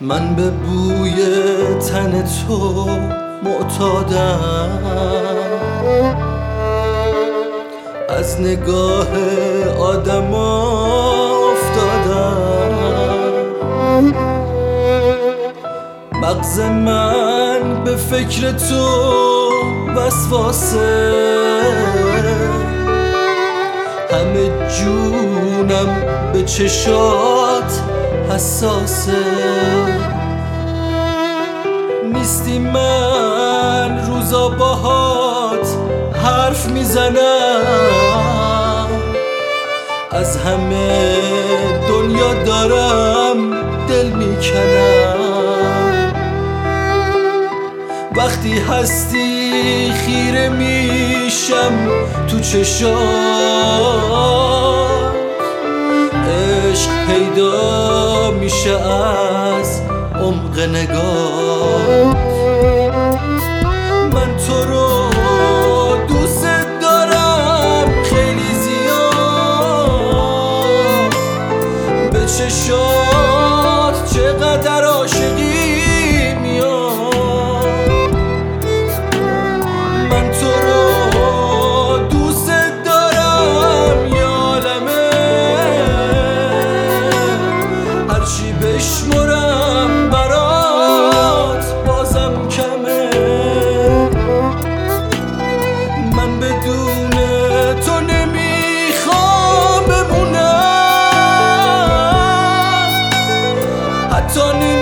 من به بوی تن تو معتادم، از نگاه آدم افتادم. مغز من به فکر تو وسواسه، همه جونم به چشات حساسه. نیستی من روزا باهات حرف میزنم، از همه دنیا دارم دل میکنم. وقتی هستی خیره میشم تو چشات، عشق پیدا میشه از عمق نگاه. من تو رو دوست دارم خیلی زیاد، به چشات چقدر عاشقی میاد. من تو رو دوست دارم یه عالمه، هرچی بشمرم برات بازم کمه. من بدون تو نمیخوام بمونم، حتی